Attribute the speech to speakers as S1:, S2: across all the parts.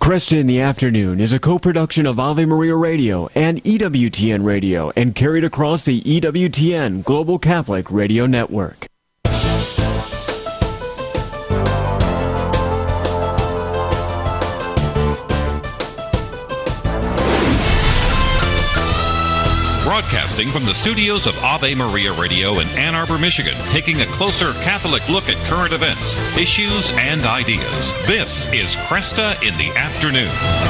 S1: Cresta in the Afternoon is a co-production of Ave Maria Radio and EWTN Radio and carried across the EWTN Global Catholic Radio Network.
S2: Broadcasting from the studios of Ave Maria Radio in Ann Arbor, Michigan, taking a closer Catholic look at current events, issues, and ideas. This is Cresta in the Afternoon.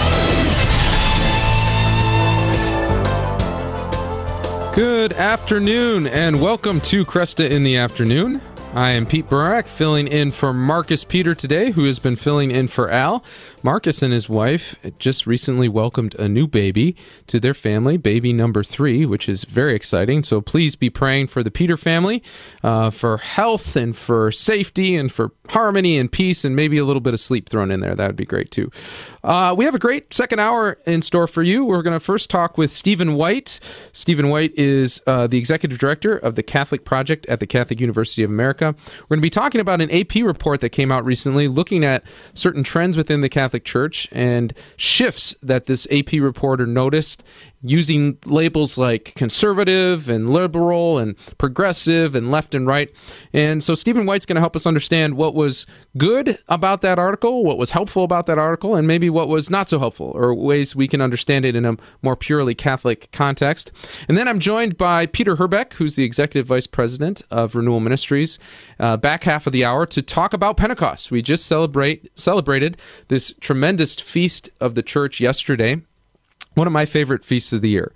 S3: Good afternoon, and welcome to Cresta in the Afternoon. I am Pete Burak, filling in for Marcus Peter today, who has been filling in for Al. Marcus and his wife just recently welcomed a new baby to their family, baby number 3, which is very exciting. So please be praying for the Peter family, for health and for safety and for harmony and peace and maybe a little bit of sleep thrown in there. That would be great too. We have a great second hour in store for you. We're going to first talk with Stephen White. Stephen White is the executive director of the Catholic Project at the Catholic University of America. We're going to be talking about an AP report that came out recently looking at certain trends within the Catholic Church and shifts that this AP reporter noticed using labels like conservative and liberal and progressive and left and right. And so Stephen White's going to help us understand what was good about that article, what was helpful about that article, and maybe what was not so helpful, or ways we can understand it in a more purely Catholic context. And then I'm joined by Peter Herbeck, who's the Executive Vice President of Renewal Ministries, back half of the hour to talk about Pentecost. We just celebrated this tremendous feast of the church yesterday. One of my favorite feasts of the year.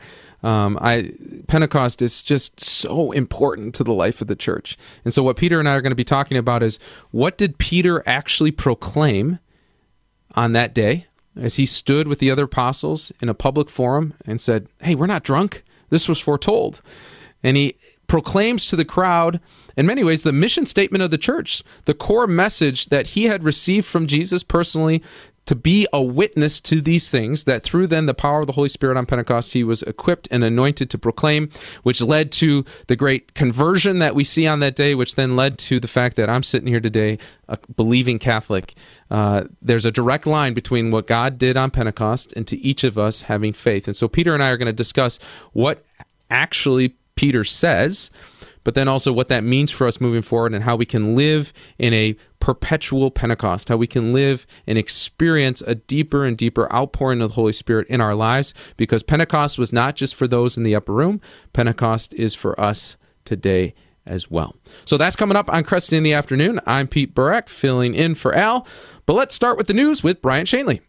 S3: Pentecost is just so important to the life of the church. And so what Peter and I are going to be talking about is, what did Peter actually proclaim on that day as he stood with the other apostles in a public forum and said, hey, we're not drunk. This was foretold. And he proclaims to the crowd, in many ways, the mission statement of the church, the core message that he had received from Jesus personally, to be a witness to these things, that through then the power of the Holy Spirit on Pentecost, he was equipped and anointed to proclaim, which led to the great conversion that we see on that day, which then led to the fact that I'm sitting here today, a believing Catholic. There's a direct line between what God did on Pentecost and to each of us having faith. And so Peter and I are going to discuss what actually Peter says, but then also what that means for us moving forward and how we can live in a perpetual Pentecost, how we can live and experience a deeper and deeper outpouring of the Holy Spirit in our lives, because Pentecost was not just for those in the upper room. Pentecost is for us today as well. So that's coming up on Cresta in the Afternoon. I'm Pete Burak, filling in for Al, but let's start with the news with Brian Shanley.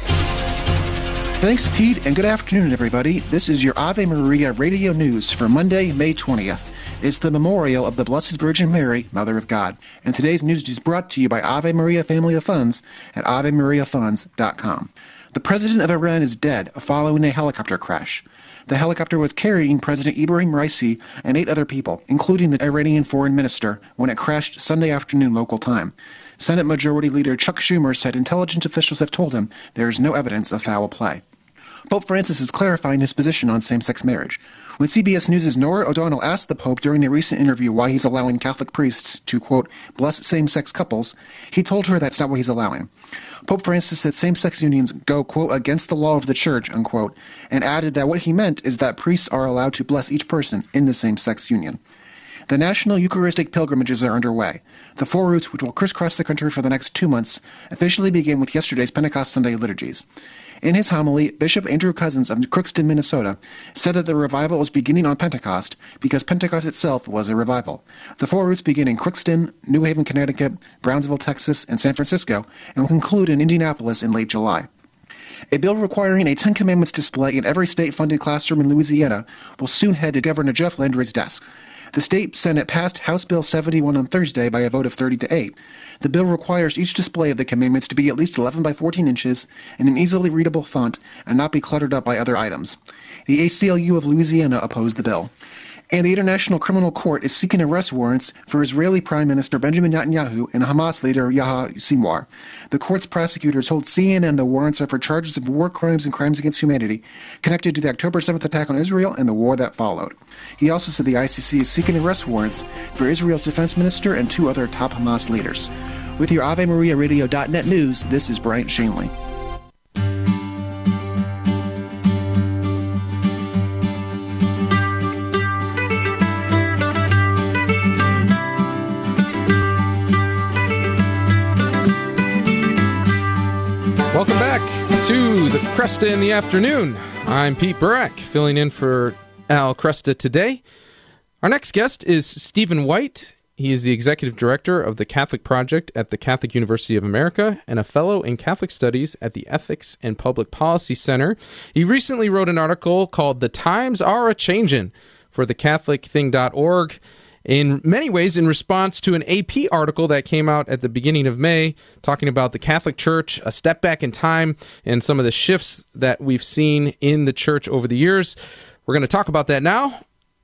S4: Thanks, Pete, and good afternoon, everybody. This is your Ave Maria Radio News for Monday, May 20th. It's the memorial of the Blessed Virgin Mary, Mother of God. And today's news is brought to you by Ave Maria Family of Funds at AveMariaFunds.com. The president of Iran is dead following a helicopter crash. The helicopter was carrying President Ibrahim Raisi and 8 other people, including the Iranian foreign minister, when it crashed Sunday afternoon local time. Senate Majority Leader Chuck Schumer said intelligence officials have told him there is no evidence of foul play. Pope Francis is clarifying his position on same-sex marriage. When CBS News' Nora O'Donnell asked the Pope during a recent interview why he's allowing Catholic priests to, quote, bless same-sex couples, he told her that's not what he's allowing. Pope Francis said same-sex unions go, quote, against the law of the church, unquote, and added that what he meant is that priests are allowed to bless each person in the same-sex union. The National Eucharistic Pilgrimages are underway. The 4 routes, which will crisscross the country for the next 2 months, officially began with yesterday's Pentecost Sunday liturgies. In his homily, Bishop Andrew Cousins of Crookston, Minnesota, said that the revival was beginning on Pentecost because Pentecost itself was a revival. The 4 routes begin in Crookston, New Haven, Connecticut, Brownsville, Texas, and San Francisco, and will conclude in Indianapolis in late July. A bill requiring a Ten Commandments display in every state-funded classroom in Louisiana will soon head to Governor Jeff Landry's desk. The state Senate passed House Bill 71 on Thursday by a vote of 30-8. The bill requires each display of the commandments to be at least 11 by 14 inches in an easily readable font and not be cluttered up by other items. The ACLU of Louisiana opposed the bill. And the International Criminal Court is seeking arrest warrants for Israeli Prime Minister Benjamin Netanyahu and Hamas leader Yahya Sinwar. The court's prosecutors told CNN the warrants are for charges of war crimes and crimes against humanity connected to the October 7th attack on Israel and the war that followed. He also said the ICC is seeking arrest warrants for Israel's defense minister and 2 other top Hamas leaders. With your AveMariaRadio.net news, this is Bryant Shanley.
S3: Welcome back to the Cresta in the Afternoon. I'm Pete Burak, filling in for Al Cresta today. Our next guest is Stephen White. He is the Executive Director of the Catholic Project at the Catholic University of America and a Fellow in Catholic Studies at the Ethics and Public Policy Center. He recently wrote an article called The Times Are A-Changin' for thecatholicthing.org. In many ways, in response to an AP article that came out at the beginning of May, talking about the Catholic Church, a step back in time, and some of the shifts that we've seen in the Church over the years. We're going to talk about that now.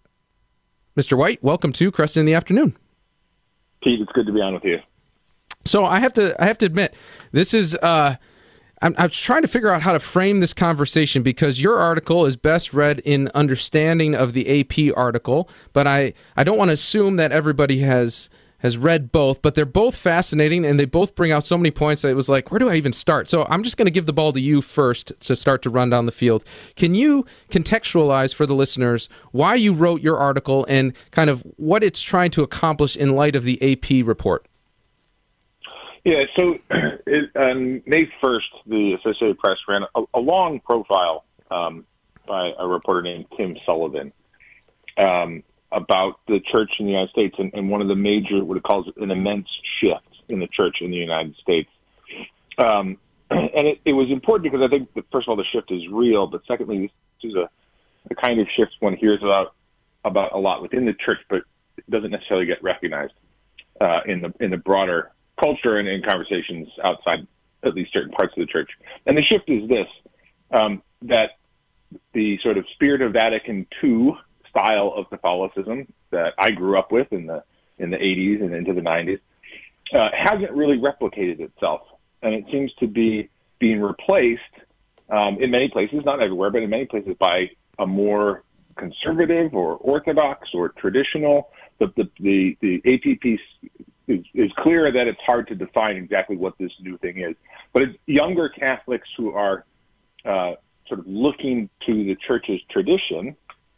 S3: Mr. White, welcome to Cresta in the Afternoon.
S5: Pete, it's good to be on with you.
S3: So I have to admit, this is I'm trying to figure out how to frame this conversation, because your article is best read in understanding of the AP article, but I don't want to assume that everybody has read both, but they're both fascinating, and they both bring out so many points that it was like, where do I even start? So I'm just going to give the ball to you first to start to run down the field. Can you contextualize for the listeners why you wrote your article and kind of what it's trying to accomplish in light of the AP report?
S5: Yeah, so on May 1st, the Associated Press ran a long profile by a reporter named Tim Sullivan about the Church in the United States and one of the major, what it calls an immense shift in the Church in the United States. And it was important because I think, that, first of all, the shift is real, but secondly, this is a kind of shift one hears about a lot within the Church, but it doesn't necessarily get recognized in the broader culture and in conversations outside at least certain parts of the Church. And the shift is this, that the sort of spirit of Vatican II style of Catholicism that I grew up with in the 80s and into the 90s hasn't really replicated itself. And it seems to be being replaced in many places, not everywhere, but in many places by a more conservative or orthodox or traditional. The AP piece is clear that it's hard to define exactly what this new thing is. But it's younger Catholics who are sort of looking to the Church's tradition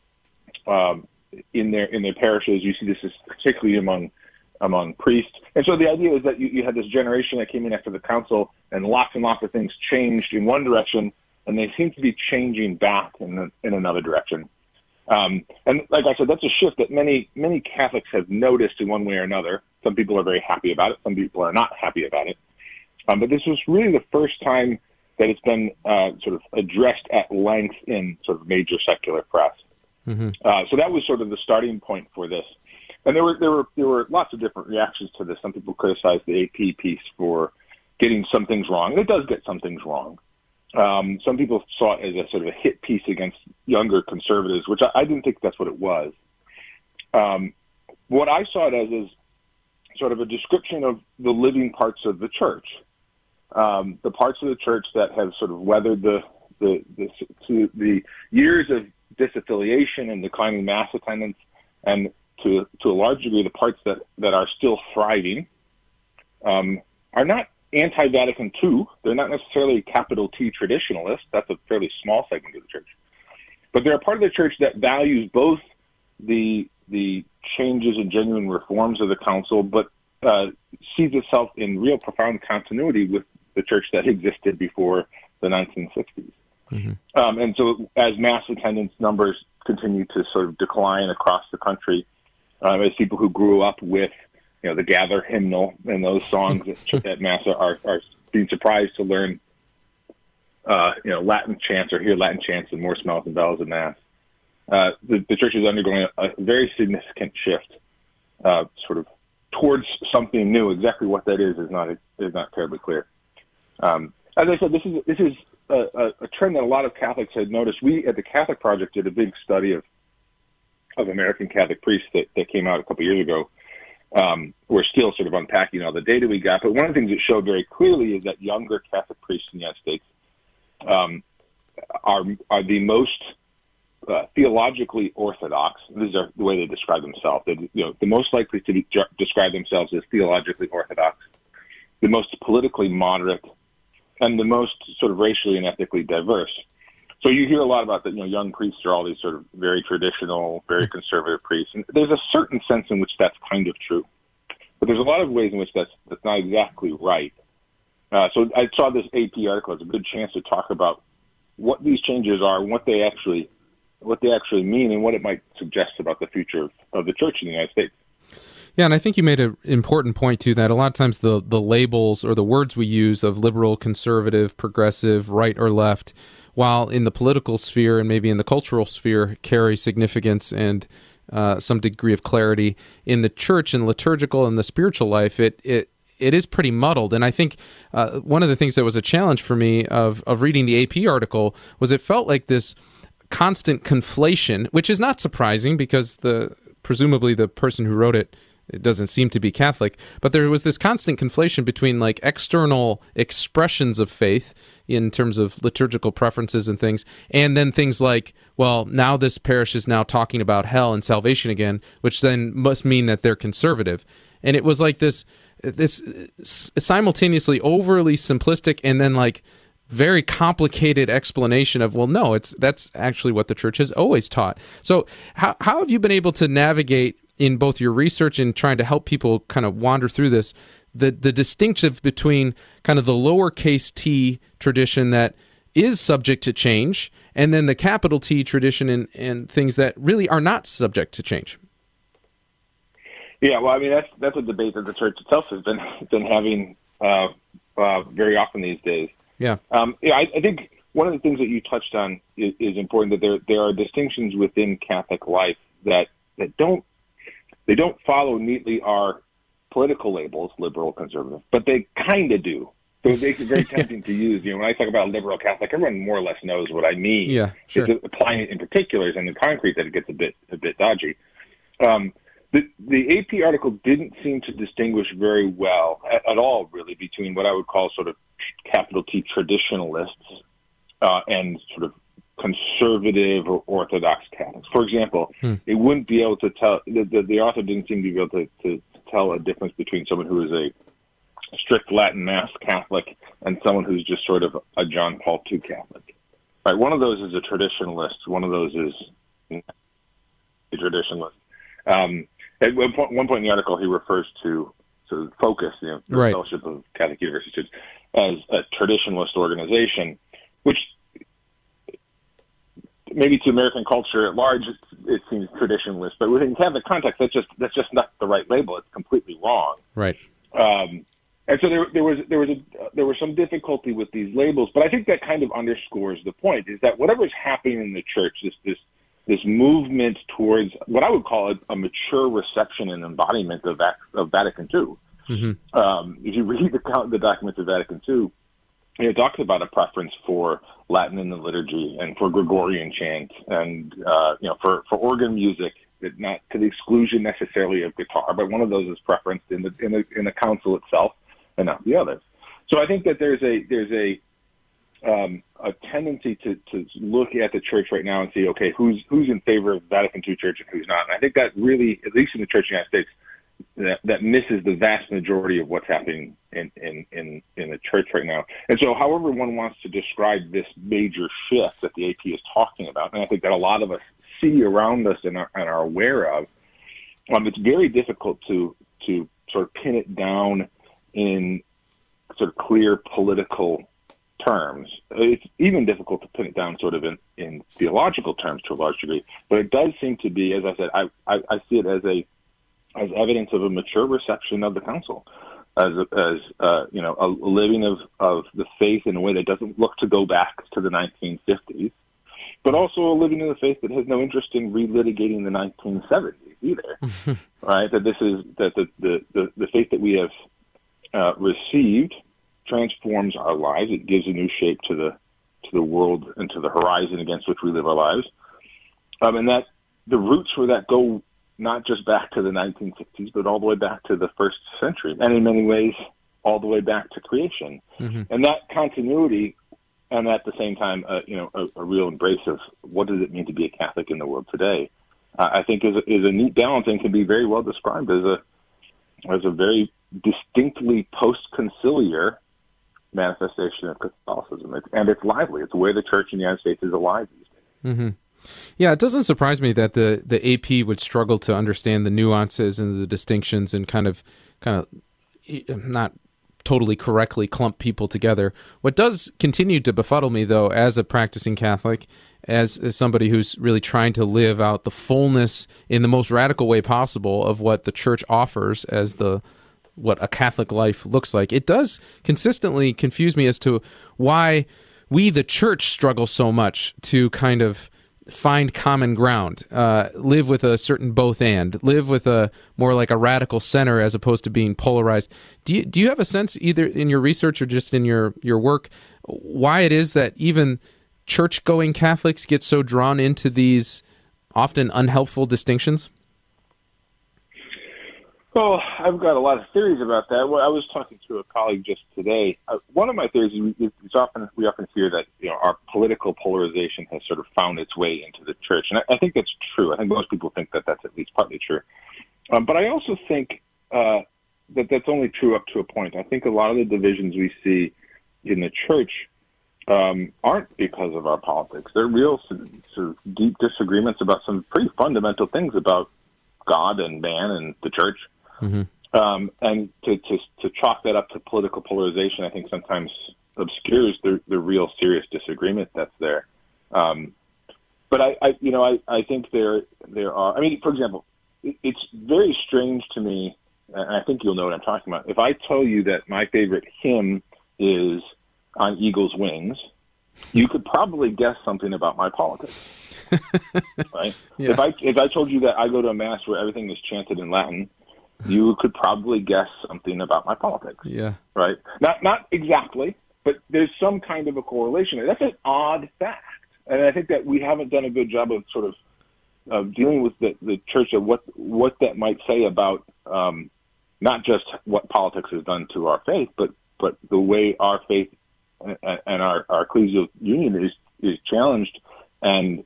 S5: in their parishes. You see this is particularly among priests. And so the idea is that you had this generation that came in after the council, and lots of things changed in one direction, and they seem to be changing back in another direction. And like I said, that's a shift that many Catholics have noticed in one way or another. Some people are very happy about it. Some people are not happy about it. But this was really the first time that it's been sort of addressed at length in sort of major secular press. Mm-hmm. So that was sort of the starting point for this. And there were lots of different reactions to this. Some people criticized the AP piece for getting some things wrong. It does get some things wrong. Some people saw it as a sort of a hit piece against younger conservatives, which I didn't think that's what it was. What I saw it as is sort of a description of the living parts of the Church, the parts of the Church that have sort of weathered the years of disaffiliation and declining mass attendance, and to a large degree, the parts that are still thriving are not anti-Vatican II. They're not necessarily capital T traditionalists. That's a fairly small segment of the Church. But they're a part of the Church that values both the changes and genuine reforms of the Council, but sees itself in real profound continuity with the Church that existed before the 1960s. Mm-hmm. And so as mass attendance numbers continue to sort of decline across the country, as people who grew up with the Gather hymnal and those songs at Mass are being surprised to learn, Latin chants or hear Latin chants and more smells and bells at Mass. The Church is undergoing a very significant shift, sort of towards something new. Exactly what that is not terribly clear. As I said, this is a trend that a lot of Catholics had noticed. We at the Catholic Project did a big study of American Catholic priests that came out a couple years ago. We're still sort of unpacking all the data we got, but one of the things it showed very clearly is that younger Catholic priests in the United States are the most theologically orthodox. This is the way they describe themselves. The most likely to describe themselves as theologically orthodox, the most politically moderate, and the most sort of racially and ethnically diverse. So you hear a lot about that. Young priests are all these sort of very traditional, very conservative priests, and there's a certain sense in which that's kind of true. But there's a lot of ways in which that's not exactly right. So I saw this AP article as a good chance to talk about what these changes are, and what they actually mean, and what it might suggest about the future of the church in the United States.
S3: Yeah, and I think you made an important point, too, that a lot of times the labels or the words we use of liberal, conservative, progressive, right or left, while in the political sphere and maybe in the cultural sphere carry significance and some degree of clarity, in the church and liturgical and the spiritual life, it is pretty muddled. And I think one of the things that was a challenge for me of reading the AP article was it felt like this constant conflation, which is not surprising because presumably the person who wrote it doesn't seem to be Catholic, but there was this constant conflation between like external expressions of faith in terms of liturgical preferences and things, and then things like, well, now this parish is now talking about hell and salvation again, which then must mean that they're conservative. And it was like this simultaneously overly simplistic and then like very complicated explanation of, well, no, that's actually what the church has always taught. So how have you been able to navigate in both your research and trying to help people kind of wander through this, the distinction between kind of the lowercase t tradition that is subject to change and then the capital T tradition and things that really are not subject to change?
S5: Yeah, well, I mean, that's a debate that the church itself has been having very often these days.
S3: Yeah.
S5: I think one of the things that you touched on is important, that there are distinctions within Catholic life that don't follow neatly our political labels, liberal, conservative, but they kind of do. So it makes it very tempting to use. When I talk about liberal Catholic, everyone more or less knows what I mean.
S3: Yeah, sure.
S5: It's applying it in particulars and in concrete that it gets a bit dodgy. The AP article didn't seem to distinguish very well at all, really, between what I would call sort of capital T traditionalists and sort of conservative or Orthodox Catholics. For example, it wouldn't be able to tell, the author didn't seem to be able to tell a difference between someone who is a strict Latin Mass Catholic and someone who's just sort of a John Paul II Catholic. Right? One of those is a traditionalist. One of those is a traditionalist. At one point in the article, he refers to Focus, the
S3: right.
S5: Fellowship of Catholic Universities, as a traditionalist organization, which maybe to American culture at large it seems traditionalist, but within Catholic context, that's just not the right label. It's completely wrong.
S3: Right.
S5: And so there was some difficulty with these labels, but I think that kind of underscores the point: is that whatever's happening in the church, this movement towards what I would call a mature reception and embodiment of Vatican II. Mm-hmm. If you read the documents of Vatican II, it talks about a preference for Latin in the liturgy and for Gregorian chant and for organ music, not to the exclusion necessarily of guitar, but one of those is preferenced in the council itself and not the others. So I think that there's a tendency to look at the church right now and see, okay, who's in favor of Vatican II Church and who's not. And I think that really, at least in the Church of the United States, that misses the vast majority of what's happening in the church right now. And so however one wants to describe this major shift that the AP is talking about, and I think that a lot of us see around us and are aware of, it's very difficult to sort of pin it down in sort of clear political terms. It's even difficult to pin it down sort of in theological terms to a large degree, but it does seem to be, as I said, I see it as evidence of a mature reception of the council, as a living of the faith in a way that doesn't look to go back to the 1950s, but also a living in the faith that has no interest in relitigating the 1970s either. Right? That this is the faith that we have received transforms our lives. It gives a new shape to the world and to the horizon against which we live our lives, and that the roots for that go not just back to the 1960s, but all the way back to the first century, and in many ways, all the way back to creation. Mm-hmm. And that continuity, and at the same time, a real embrace of what does it mean to be a Catholic in the world today, I think is a neat balance and can be very well described as a very distinctly post-conciliar manifestation of Catholicism. And it's lively. It's where the Church in the United States is alive these days.
S3: Mm-hmm. Yeah, it doesn't surprise me that the AP would struggle to understand the nuances and the distinctions and kind of not totally correctly clump people together. What does continue to befuddle me, though, as a practicing Catholic, as somebody who's really trying to live out the fullness in the most radical way possible of what the Church offers as what a Catholic life looks like, it does consistently confuse me as to why we, the Church, struggle so much to kind of find common ground, live with a certain both and, live with a more like a radical center as opposed to being polarized. Do you have a sense, either in your research or just in your work, why it is that even church-going Catholics get so drawn into these often unhelpful distinctions?
S5: Well, I've got a lot of theories about that. Well, I was talking to a colleague just today. One of my theories is we often hear that our political polarization has sort of found its way into the church, and I think that's true. I think most people think that that's at least partly true. But I also think that that's only true up to a point. I think a lot of the divisions we see in the church aren't because of our politics. They're real sort of deep disagreements about some pretty fundamental things about God and man and the church. Mm-hmm. And to chalk that up to political polarization, I think sometimes obscures the real serious disagreement that's there. But I think there are. I mean, for example, it's very strange to me, and I think you'll know what I'm talking about. If I tell you that my favorite hymn is "On Eagle's Wings," you could probably guess something about my politics, right? Yeah. If I told you that I go to a mass where everything is chanted in Latin, you could probably guess something about my politics. Yeah. Right? Not exactly, but there's some kind of a correlation. That's an odd fact. And I think that we haven't done a good job of sort of dealing with the church of what that might say about not just what politics has done to our faith, but the way our faith and our ecclesial union is challenged, and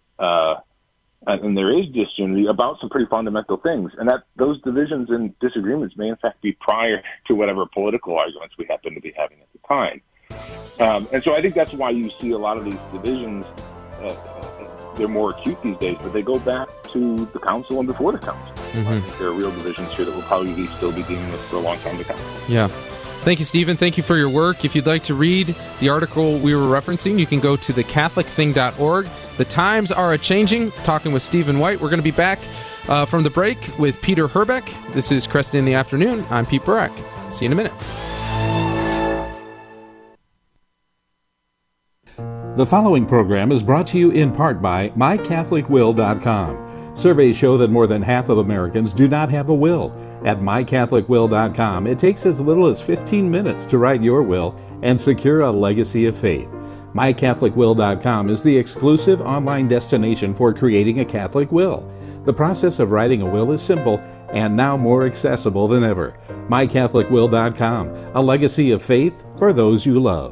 S5: there is disunity about some pretty fundamental things, and that those divisions and disagreements may in fact be prior to whatever political arguments we happen to be having at the time. And so I think that's why you see a lot of these divisions. They're more acute these days, but they go back to the council and before the council. Mm-hmm. I think there are real divisions here that we'll probably still be dealing with for a long time to come.
S3: Yeah. Thank you, Stephen. Thank you for your work. If you'd like to read the article we were referencing, you can go to thecatholicthing.org. The times are a-changing. Talking with Stephen White. We're going to be back from the break with Peter Herbeck. This is Cresta in the Afternoon. I'm Pete Barak. See you in a minute.
S6: The following program is brought to you in part by MyCatholicWill.com. Surveys show that more than half of Americans do not have a will. At MyCatholicWill.com, it takes as little as 15 minutes to write your will and secure a legacy of faith. MyCatholicWill.com is the exclusive online destination for creating a Catholic will. The process of writing a will is simple and now more accessible than ever. MyCatholicWill.com, a legacy of faith for those you love.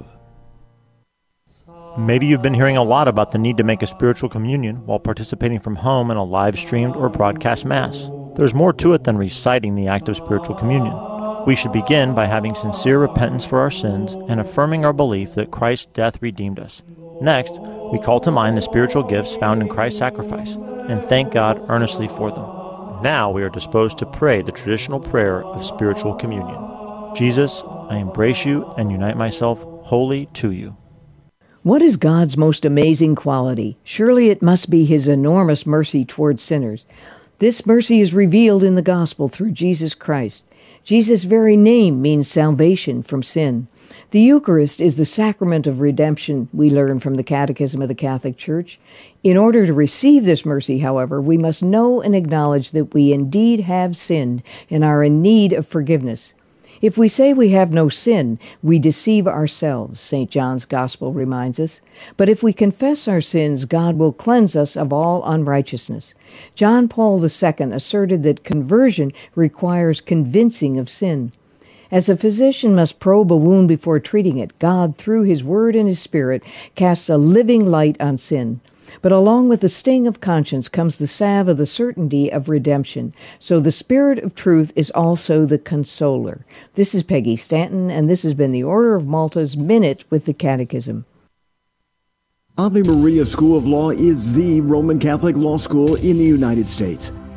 S7: Maybe you've been hearing a lot about the need to make a spiritual communion while participating from home in a live-streamed or broadcast Mass. There's more to it than reciting the act of spiritual communion. We should begin by having sincere repentance for our sins and affirming our belief that Christ's death redeemed us. Next, we call to mind the spiritual gifts found in Christ's sacrifice and thank God earnestly for them. Now we are disposed to pray the traditional prayer of spiritual communion. Jesus, I embrace you and unite myself wholly to you.
S8: What is God's most amazing quality? Surely it must be His enormous mercy towards sinners. This mercy is revealed in the gospel through Jesus Christ. Jesus' very name means salvation from sin. The Eucharist is the sacrament of redemption, we learn from the Catechism of the Catholic Church. In order to receive this mercy, however, we must know and acknowledge that we indeed have sinned and are in need of forgiveness. If we say we have no sin, we deceive ourselves, St. John's Gospel reminds us. But if we confess our sins, God will cleanse us of all unrighteousness. John Paul II asserted that conversion requires convincing of sin. As a physician must probe a wound before treating it, God, through His Word and His Spirit, casts a living light on sin. But along with the sting of conscience comes the salve of the certainty of redemption. So the Spirit of truth is also the consoler. This is Peggy Stanton, and this has been the Order of Malta's Minute with the Catechism.
S1: Ave Maria School of Law is the Roman Catholic law school in the United States.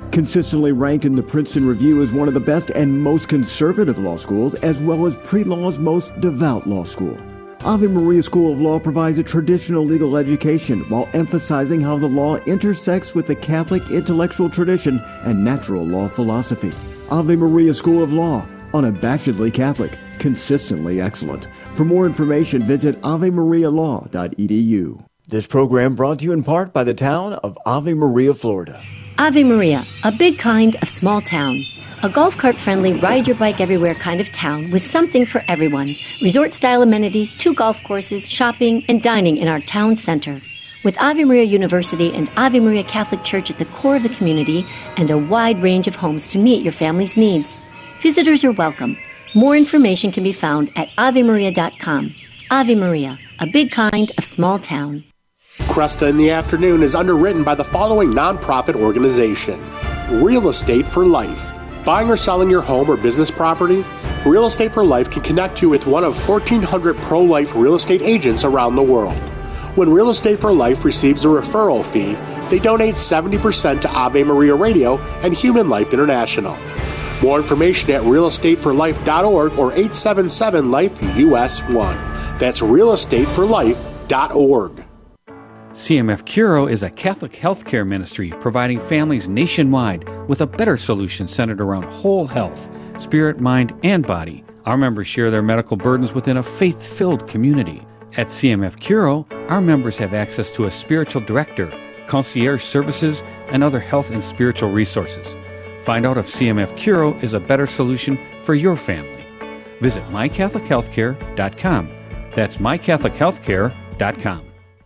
S1: Consistently ranked in the Princeton Review as one of the best and most conservative law schools, as well as pre-law's most devout law school. Ave Maria School of Law provides a traditional legal education while emphasizing how the law intersects with the Catholic intellectual tradition and natural law philosophy. Ave Maria School of Law, unabashedly Catholic, consistently excellent. For more information, visit avemarialaw.edu. This program brought to you in part by the town of Ave Maria, Florida.
S9: Ave Maria, a big kind of small town. A golf cart-friendly, ride-your-bike-everywhere kind of town with something for everyone. Resort-style amenities, 2 golf courses, shopping, and dining in our town center. With Ave Maria University and Ave Maria Catholic Church at the core of the community and a wide range of homes to meet your family's needs. Visitors are welcome. More information can be found at avemaria.com. Ave Maria, a big kind of small town.
S10: Cresta in the Afternoon is underwritten by the following nonprofit organization. Real Estate for Life. Buying or selling your home or business property? Real Estate for Life can connect you with one of 1,400 pro-life real estate agents around the world. When Real Estate for Life receives a referral fee, they donate 70% to Ave Maria Radio and Human Life International. More information at realestateforlife.org or 877-LIFE-US1. That's realestateforlife.org.
S11: CMF Curo is a Catholic healthcare ministry providing families nationwide with a better solution centered around whole health, spirit, mind, and body. Our members share their medical burdens within a faith-filled community. At CMF Curo, our members have access to a spiritual director, concierge services, and other health and spiritual resources. Find out if CMF Curo is a better solution for your family. Visit mycatholichealthcare.com. That's mycatholichealthcare.com.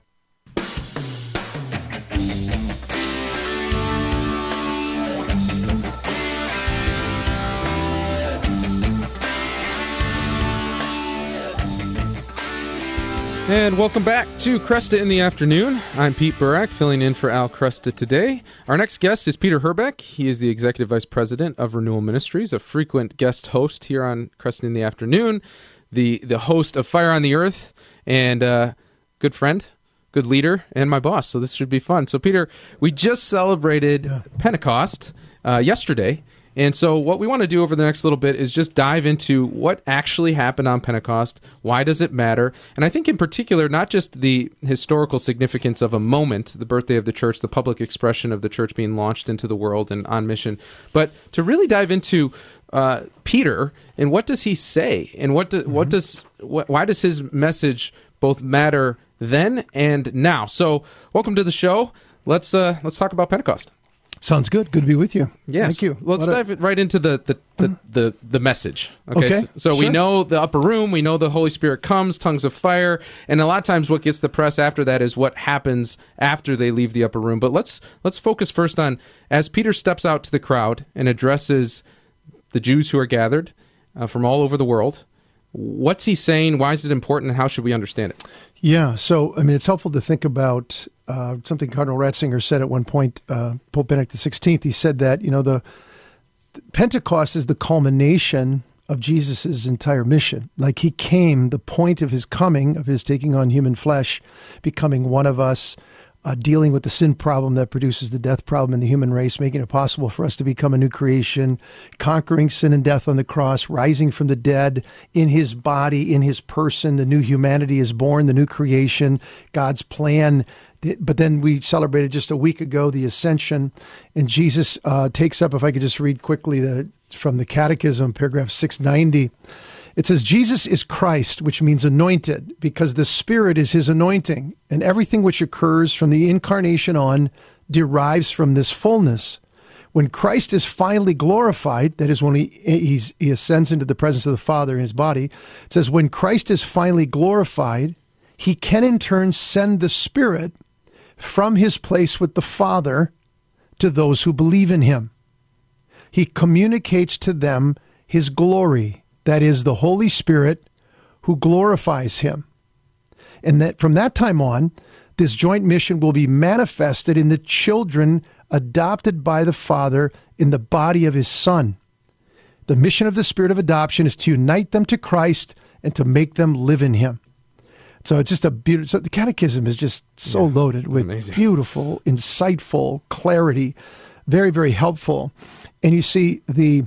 S3: And welcome back to Cresta in the Afternoon. I'm Pete Burak, filling in for Al Cresta today. Our next guest is Peter Herbeck. He is the Executive Vice President of Renewal Ministries, a frequent guest host here on Cresta in the Afternoon, the host of Fire on the Earth, and good friend, good leader, and my boss, so this should be fun. So, Peter, we just celebrated Pentecost yesterday. And so what we want to do over the next little bit is just dive into what actually happened on Pentecost, why does it matter, and I think in particular not just the historical significance of a moment, the birthday of the church, the public expression of the church being launched into the world and on mission, but to really dive into Peter and what does he say, and why does his message both matter then and now. So welcome to the show. Let's talk about Pentecost.
S12: Sounds good. Good to be with you.
S3: Yes.
S12: Thank you.
S3: Let's dive right into the message.
S12: Okay.
S3: So
S12: sure.
S3: We know the upper room. We know the Holy Spirit comes, tongues of fire, and a lot of times what gets the press after that is what happens after they leave the upper room. But let's focus first on as Peter steps out to the crowd and addresses the Jews who are gathered from all over the world. What's he saying? Why is it important? And how should we understand it?
S12: Yeah. So, I mean, it's helpful to think about something Cardinal Ratzinger said at one point, Pope Benedict XVI. He said that, the Pentecost is the culmination of Jesus' entire mission. Like he came, the point of his coming, of his taking on human flesh, becoming one of us, dealing with the sin problem that produces the death problem in the human race, making it possible for us to become a new creation, conquering sin and death on the cross, rising from the dead in his body, in his person. The new humanity is born, the new creation, God's plan. But then we celebrated just a week ago the Ascension, and Jesus takes up, if I could just read quickly from the Catechism, paragraph 690. It says, Jesus is Christ, which means anointed, because the Spirit is his anointing, and everything which occurs from the incarnation on derives from this fullness. When Christ is finally glorified, that is when he ascends into the presence of the Father in his body, it says, when Christ is finally glorified, he can in turn send the Spirit from his place with the Father to those who believe in him. He communicates to them his glory, that is, the Holy Spirit who glorifies him. And that from that time on, this joint mission will be manifested in the children adopted by the Father in the body of his Son. The mission of the Spirit of adoption is to unite them to Christ and to make them live in him. So it's just a beautiful, so the Catechism is just so loaded with amazing, beautiful, insightful clarity very, very helpful. And you see the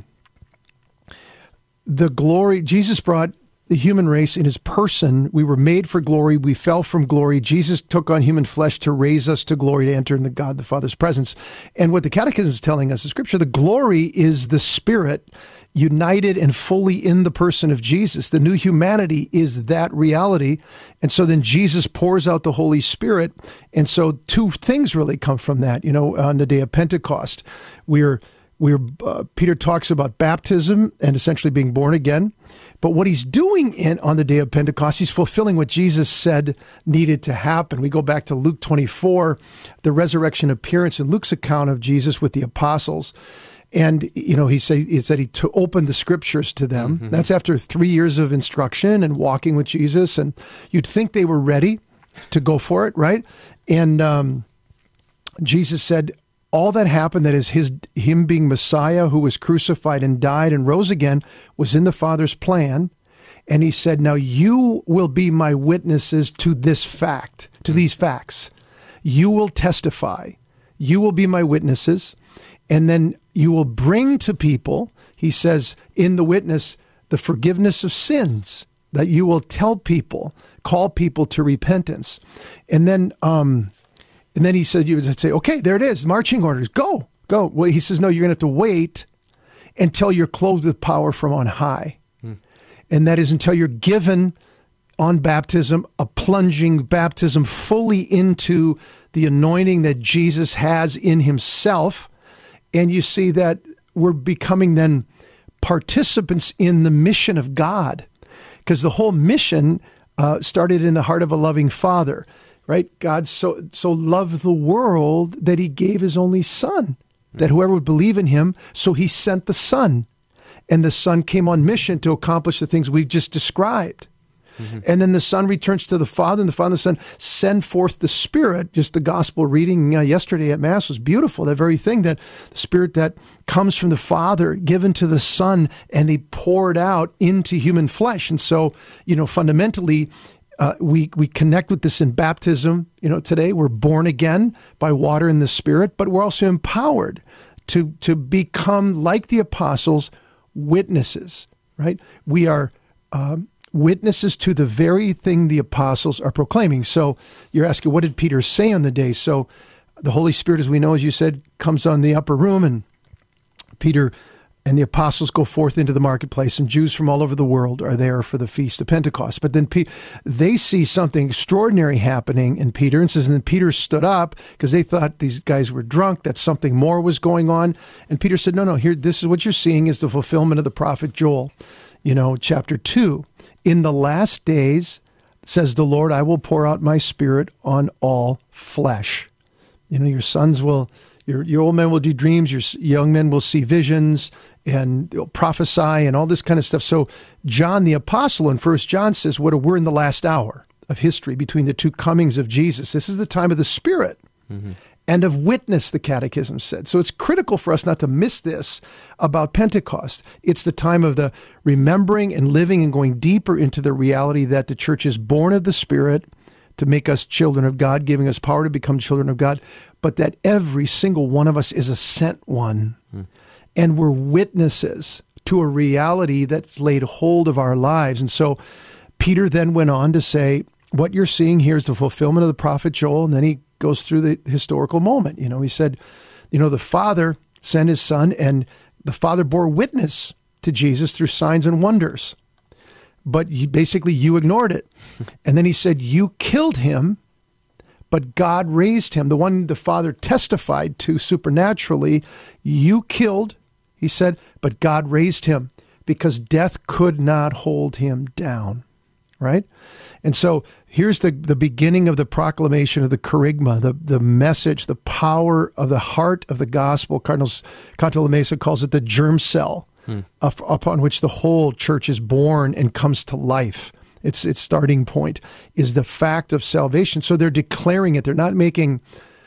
S12: glory, Jesus brought the human race in his person. We were made for glory. We fell from glory. Jesus took on human flesh to raise us to glory, to enter in the God the Father's presence. And what the Catechism is telling us in Scripture, the glory is the Spirit united and fully in the person of Jesus. The new humanity is that reality. And so then Jesus pours out the Holy Spirit. And so two things really come from that. On the day of Pentecost, Peter talks about baptism and essentially being born again. But what he's doing on the day of Pentecost, he's fulfilling what Jesus said needed to happen. We go back to Luke 24, the resurrection appearance in Luke's account of Jesus with the apostles. And, he said he opened the scriptures to them. Mm-hmm. That's after 3 years of instruction and walking with Jesus. And you'd think they were ready to go for it, right? And Jesus said, all that happened, that is him being Messiah who was crucified and died and rose again, was in the Father's plan. And he said, now you will be my witnesses to this fact, to these facts. You will testify. You will be my witnesses. And then you will bring to people, he says, in the witness, the forgiveness of sins, that you will tell people, call people to repentance. And then he said, you would say, okay, there it is, marching orders, go. Well, he says, no, you're going to have to wait until you're clothed with power from on high. And that is until you're given on baptism, a plunging baptism fully into the anointing that Jesus has in himself. And you see that we're becoming then participants in the mission of God, because the whole mission started in the heart of a loving Father. Right? God so loved the world that he gave his only Son, that whoever would believe in him, so he sent the Son. And the Son came on mission to accomplish the things we've just described. Mm-hmm. And then the Son returns to the Father, and the Father and the Son send forth the Spirit. Just the gospel reading yesterday at Mass was beautiful. That very thing, that the Spirit that comes from the Father, given to the Son, and he poured out into human flesh. And so, fundamentally, we connect with this in baptism. Today we're born again by water and the Spirit, but we're also empowered to become, like the apostles, witnesses, right? We are witnesses to the very thing the apostles are proclaiming. So you're asking, what did Peter say on the day? So the Holy Spirit, as we know, as you said, comes on the upper room, and Peter and the apostles go forth into the marketplace, and Jews from all over the world are there for the Feast of Pentecost. But then they see something extraordinary happening in Peter, and says, and then Peter stood up because they thought these guys were drunk, that something more was going on. And Peter said, no, here, this is what you're seeing is the fulfillment of the prophet Joel, chapter 2. In the last days, says the Lord, I will pour out my Spirit on all flesh. Your sons will, your old men will do dreams, your young men will see visions, and they'll prophesy and all this kind of stuff. So John the Apostle in 1 John says, we're in the last hour of history between the two comings of Jesus. This is the time of the Spirit and of witness, the Catechism said. So it's critical for us not to miss this about Pentecost. It's the time of the remembering and living and going deeper into the reality that the church is born of the Spirit to make us children of God, giving us power to become children of God, but that every single one of us is a sent one. And we're witnesses to a reality that's laid hold of our lives. And so Peter then went on to say, what you're seeing here is the fulfillment of the prophet Joel. And then he goes through the historical moment. He said, the Father sent his Son, and the Father bore witness to Jesus through signs and wonders. But you ignored it. And then he said, you killed him, but God raised him. The one the Father testified to supernaturally, you killed, he said, but God raised him because death could not hold him down, right? And so here's the beginning of the proclamation of the kerygma, the message, the power of the heart of the gospel. Cardinal Cantalamessa calls it the germ cell upon which the whole church is born and comes to life. Its starting point is the fact of salvation. So they're declaring it. They're not making,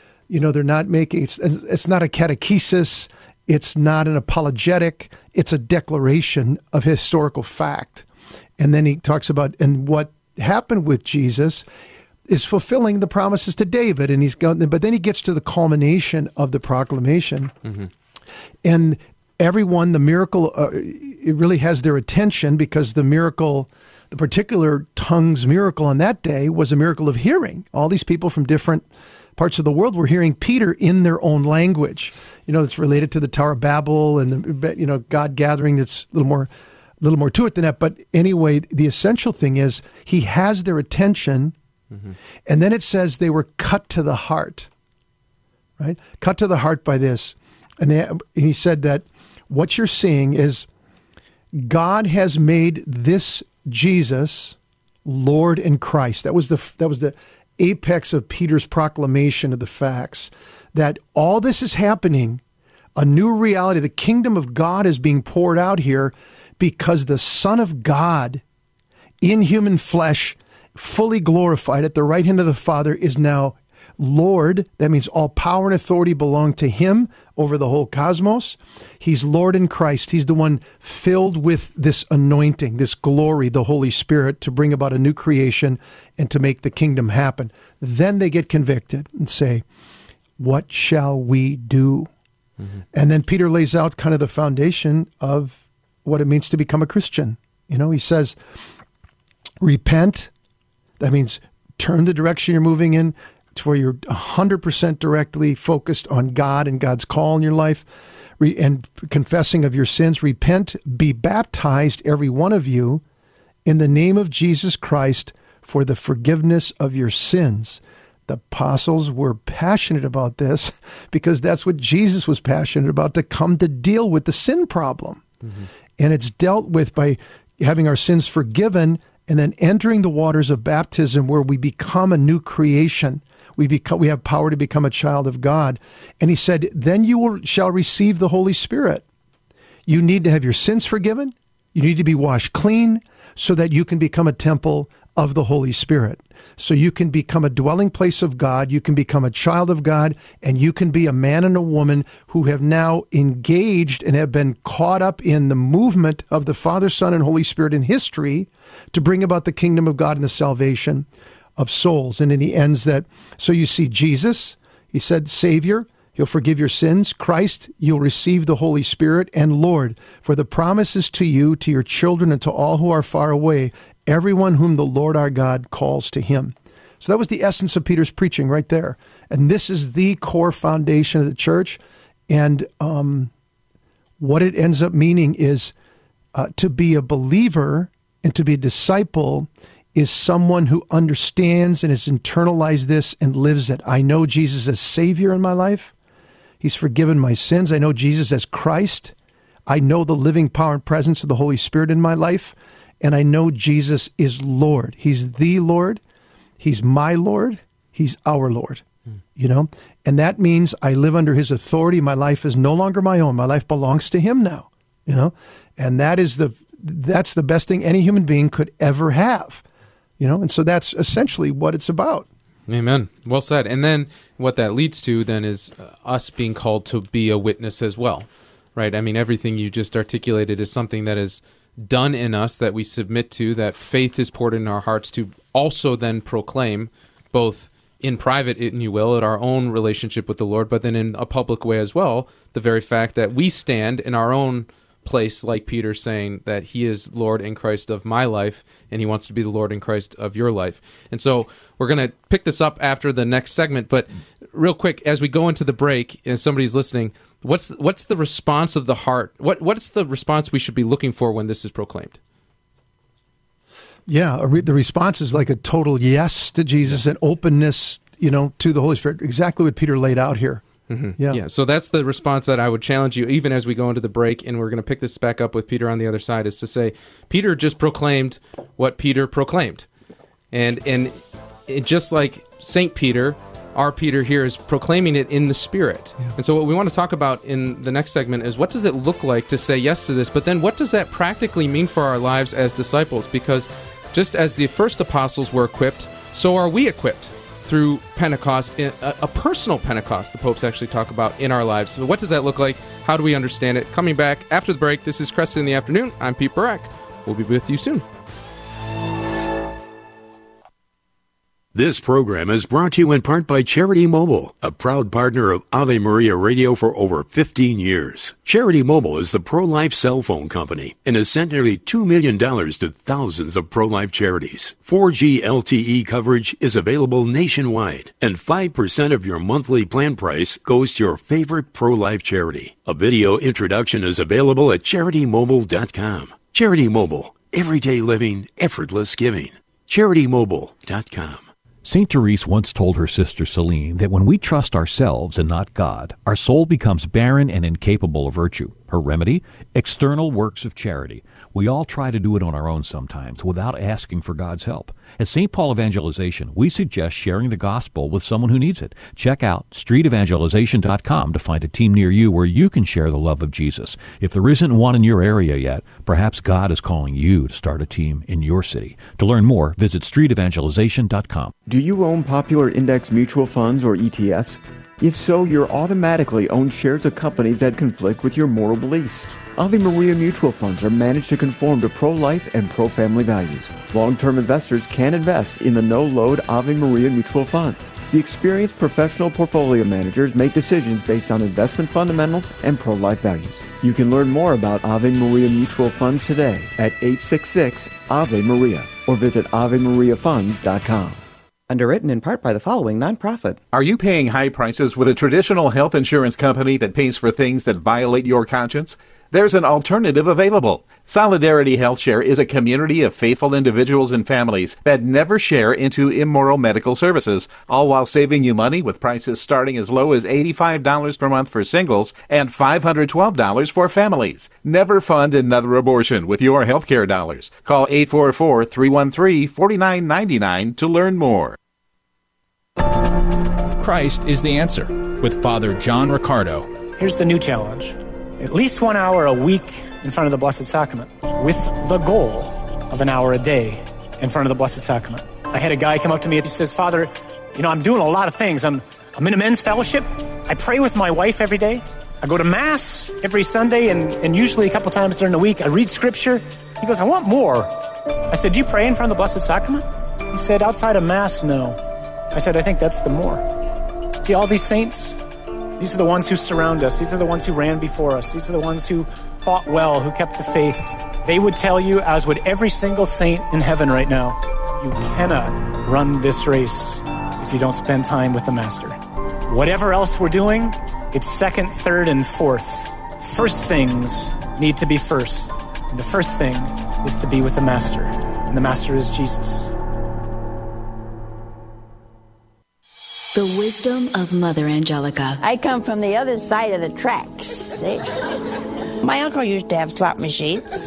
S12: it's not a catechesis. It's not an apologetic. It's a declaration of historical fact. And then he talks about, and what happened with Jesus is fulfilling the promises to David, and but then he gets to the culmination of the proclamation, and everyone, the miracle, it really has their attention, because the miracle, the particular tongues miracle on that day, was a miracle of hearing. All these people from different parts of the world were hearing Peter in their own language. It's related to the Tower of Babel and God gathering. That's a little more to it than that. But anyway, the essential thing is he has their attention, and then it says they were cut to the heart, right? Cut to the heart by this. And he said that what you're seeing is God has made this Jesus Lord and Christ. That was the apex of Peter's proclamation of the facts, that all this is happening, a new reality. The kingdom of God is being poured out here because the Son of God in human flesh, fully glorified at the right hand of the Father, is now Lord. That means all power and authority belong to him over the whole cosmos. He's Lord in Christ. He's the one filled with this anointing, this glory, the Holy Spirit, to bring about a new creation and to make the kingdom happen. Then they get convicted and say, what shall we do? And then Peter lays out kind of the foundation of what it means to become a Christian. He says, repent. That means turn the direction you're moving in to where you're 100% directly focused on God and God's call in your life, and confessing of your sins. Repent, be baptized, every one of you, in the name of Jesus Christ for the forgiveness of your sins. The apostles were passionate about this because that's what Jesus was passionate about, to come to deal with the sin problem. And it's dealt with by having our sins forgiven and then entering the waters of baptism, where we become a new creation. We have power to become a child of God. And he said, then you shall receive the Holy Spirit. You need to have your sins forgiven. You need to be washed clean so that you can become a temple of the Holy Spirit. So you can become a dwelling place of God, you can become a child of God, and you can be a man and a woman who have now engaged and have been caught up in the movement of the Father, Son, and Holy Spirit in history to bring about the kingdom of God and the salvation of souls. And then he ends that, so you see Jesus, he said, Savior, he'll forgive your sins. Christ, you'll receive the Holy Spirit. And Lord, for the promises to you, to your children, and to all who are far away, everyone whom the Lord our God calls to him. So that was the essence of Peter's preaching right there. And this is the core foundation of the church. And what it ends up meaning is to be a believer and to be a disciple is someone who understands and has internalized this and lives it. I know Jesus as Savior in my life. He's forgiven my sins. I know Jesus as Christ. I know the living power and presence of the Holy Spirit in my life. And I know Jesus is Lord. He's the Lord. He's my Lord. He's our Lord. And that means I live under his authority. My life is no longer my own. My life belongs to him now, and that's the best thing any human being could ever have, and so that's essentially what it's about.
S3: Amen. Well said. And then what that leads to then is us being called to be a witness as well, right? I mean, everything you just articulated is something that is done in us, that we submit to, that faith is poured in our hearts to also then proclaim, both in private, if you will, at our own relationship with the Lord, but then in a public way as well, the very fact that we stand in our own place, like Peter saying that he is Lord and Christ of my life, and he wants to be the Lord and Christ of your life. And so we're going to pick this up after the next segment, but real quick, as we go into the break, and somebody's listening, what's the response of the heart? What's the response we should be looking for when this is proclaimed?
S12: Yeah, the response is like a total yes to Jesus and openness, to the Holy Spirit. Exactly what Peter laid out here. Yeah.
S3: So that's the response that I would challenge you, even as we go into the break, and we're going to pick this back up with Peter on the other side, is to say, Peter just proclaimed what Peter proclaimed. And it, just like St. Peter, our Peter here is proclaiming it in the Spirit. Yeah. And so what we want to talk about in the next segment is, what does it look like to say yes to this? But then what does that practically mean for our lives as disciples? Because just as the first apostles were equipped, so are we equipped through Pentecost, a personal Pentecost the popes actually talk about in our lives. So what does that look like? How do we understand it? Coming back after the break, this is Cresta in the Afternoon. I'm Pete Barak. We'll be with you soon.
S13: This program is brought to you in part by Charity Mobile, a proud partner of Ave Maria Radio for over 15 years. Charity Mobile is the pro-life cell phone company and has sent nearly $2 million to thousands of pro-life charities. 4G LTE coverage is available nationwide, and 5% of your monthly plan price goes to your favorite pro-life charity. A video introduction is available at CharityMobile.com. Charity Mobile, everyday living, effortless giving. CharityMobile.com.
S14: St. Therese once told her sister Celine that when we trust ourselves and not God, our soul becomes barren and incapable of virtue. Her remedy? External works of charity. We all try to do it on our own sometimes without asking for God's help. At St. Paul Evangelization, we suggest sharing the gospel with someone who needs it. Check out streetevangelization.com to find a team near you where you can share the love of Jesus. If there isn't one in your area yet, perhaps God is calling you to start a team in your city. To learn more, visit streetevangelization.com.
S1: Do you own popular index mutual funds or ETFs? If so, you're automatically own shares of companies that conflict with your moral beliefs. Ave Maria mutual funds are managed to conform to pro-life and pro-family values. Long-term investors can invest in the no-load Ave Maria mutual funds. The experienced professional portfolio managers make decisions based on investment fundamentals and pro-life values. You can learn more about Ave Maria mutual funds today at 866-AVE-MARIA or visit AveMariaFunds.com.
S15: Underwritten in part by the following nonprofit.
S6: Are you paying high prices with a traditional health insurance company that pays for things that violate your conscience? There's an alternative available. Solidarity HealthShare is a community of faithful individuals and families that never share into immoral medical services, all while saving you money with prices starting as low as $85 per month for singles and $512 for families. Never fund another abortion with your healthcare dollars. Call 844-313-4999 to learn more.
S16: Christ is the answer with Father John Riccardo.
S17: Here's the new challenge. At least 1 hour a week in front of the Blessed Sacrament, with the goal of an hour a day in front of the Blessed Sacrament. I had a guy come up to me and he says, Father, I'm doing a lot of things. I'm in a men's fellowship. I pray with my wife every day. I go to Mass every Sunday and usually a couple times during the week. I read Scripture. He goes, I want more. I said, do you pray in front of the Blessed Sacrament? He said, outside of Mass, no. I said, I think that's the more. See, all these saints, these are the ones who surround us. These are the ones who ran before us. These are the ones who fought well, who kept the faith. They would tell you, as would every single saint in heaven right now, you cannot run this race if you don't spend time with the Master. Whatever else we're doing, it's second, third, and fourth. First things need to be first. And the first thing is to be with the Master. And the Master is Jesus.
S18: The wisdom of Mother Angelica.
S19: I come from the other side of the tracks, see? My uncle used to have slot machines.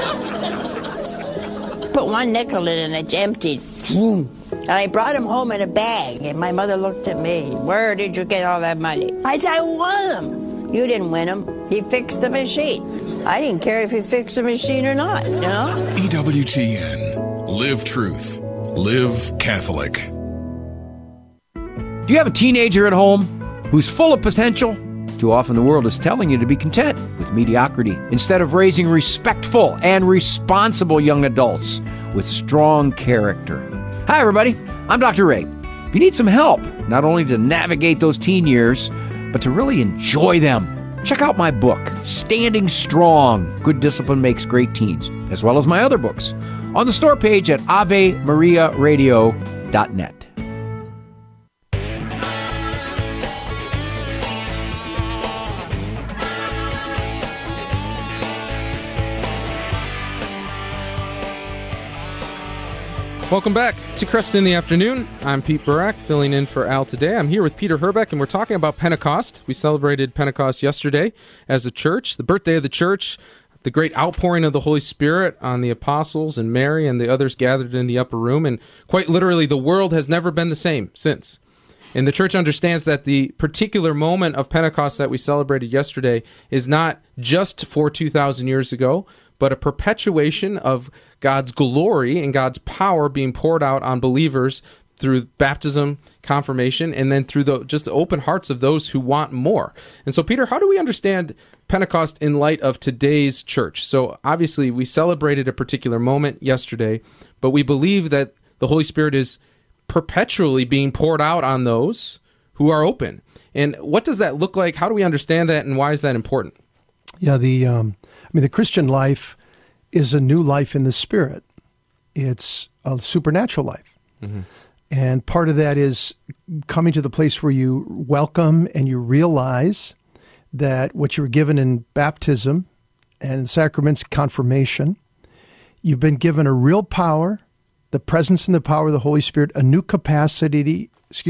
S19: Put one nickel in and it's emptied. And I brought him home in a bag, and my mother looked at me. Where did you get all that money? I said, I won them. You didn't win them. He fixed the machine. I didn't care if he fixed the machine or not,
S20: EWTN. Live truth. Live Catholic.
S21: Do you have a teenager at home who's full of potential? Too often the world is telling you to be content with mediocrity instead of raising respectful and responsible young adults with strong character. Hi, everybody. I'm Dr. Ray. If you need some help, not only to navigate those teen years, but to really enjoy them, check out my book, Standing Strong, Good Discipline Makes Great Teens, as well as my other books on the store page at AveMariaRadio.net.
S3: Welcome back to Cresta in the Afternoon. I'm Pete Burak, filling in for Al today. I'm here with Peter Herbeck, and we're talking about Pentecost. We celebrated Pentecost yesterday as a church, the birthday of the church, the great outpouring of the Holy Spirit on the apostles and Mary and the others gathered in the upper room. And quite literally, the world has never been the same since. And the church understands that the particular moment of Pentecost that we celebrated yesterday is not just for 2,000 years ago, but a perpetuation of God's glory and God's power being poured out on believers through baptism, confirmation, and then through the open hearts of those who want more. And so, Peter, how do we understand Pentecost in light of today's church? So obviously we celebrated a particular moment yesterday, but we believe that the Holy Spirit is perpetually being poured out on those who are open. And what does that look like? How do we understand that, and why is that important?
S12: Yeah, the Christian life is a new life in the Spirit. It's a supernatural life. Mm-hmm. And part of that is coming to the place where you welcome and you realize that what you were given in baptism and sacraments, confirmation, you've been given a real power, the presence and the power of the Holy Spirit, a new capacity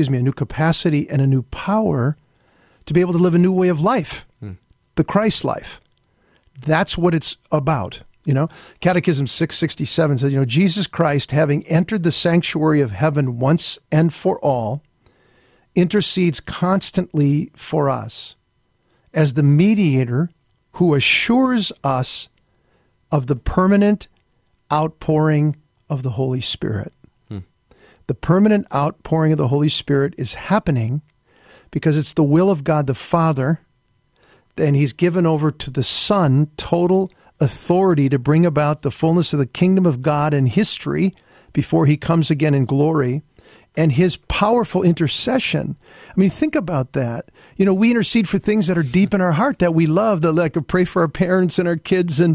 S12: and a new power to be able to live a new way of life, the Christ life. That's what it's about. Catechism 667 says, Jesus Christ, having entered the sanctuary of heaven once and for all, intercedes constantly for us as the mediator who assures us of the permanent outpouring of the Holy Spirit. The permanent outpouring of the Holy Spirit is happening because it's the will of God the Father, and he's given over to the Son total authority to bring about the fullness of the kingdom of God in history before he comes again in glory, and his powerful intercession. I mean, think about that. We intercede for things that are deep in our heart that we love, that like pray for our parents and our kids and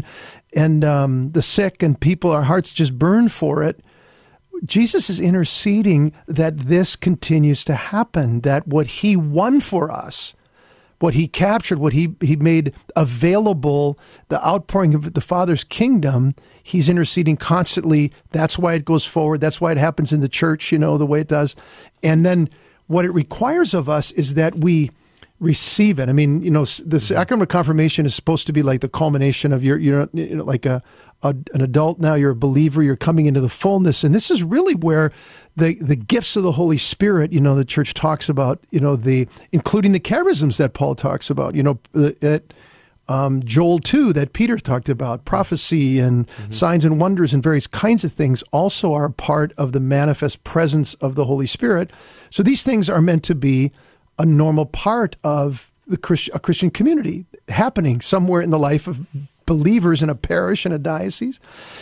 S12: the sick and people. Our hearts just burn for it. Jesus is interceding that this continues to happen, that what he won for us, what he captured, what he made available, the outpouring of the Father's kingdom, he's interceding constantly. That's why it goes forward. That's why it happens in the church, the way it does. And then what it requires of us is that we receive it. I mean, the sacrament of confirmation is supposed to be like the culmination of your, like an adult now, you're a believer, you're coming into the fullness. And this is really where the gifts of the Holy Spirit, the church talks about, including the charisms that Paul talks about, at Joel 2 that Peter talked about, prophecy and signs and wonders and various kinds of things also are part of the manifest presence of the Holy Spirit. So these things are meant to be a normal part of a Christian community happening somewhere in the life of believers in a parish, in a diocese.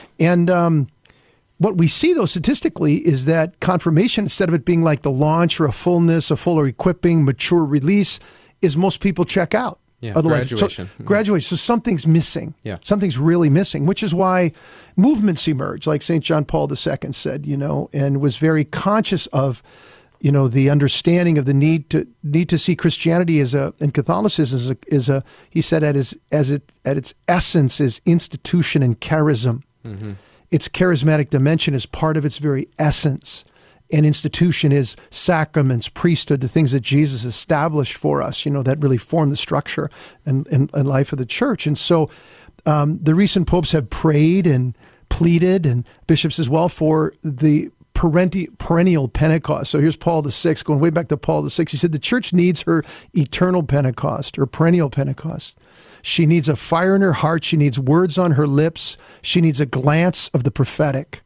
S12: And what we see, though, statistically, is that confirmation, instead of it being like the launch or a fullness, a fuller equipping, mature release, is most people check out.
S3: Yeah, graduation.
S12: So, graduation. So something's missing.
S3: Yeah.
S12: Something's really missing, which is why movements emerge, like St. John Paul II said, and was very conscious of, the understanding of the need to see Christianity and Catholicism he said at its essence is institution and charism. Mm-hmm. Its charismatic dimension is part of its very essence. And institution is sacraments, priesthood, the things that Jesus established for us, that really form the structure and life of the church. And so the recent popes have prayed and pleaded, and bishops as well, for the perennial Pentecost. So here's Paul VI, going way back to Paul VI. He said the church needs her eternal Pentecost, her perennial Pentecost. She needs a fire in her heart. She needs words on her lips. She needs a glance of the prophetic.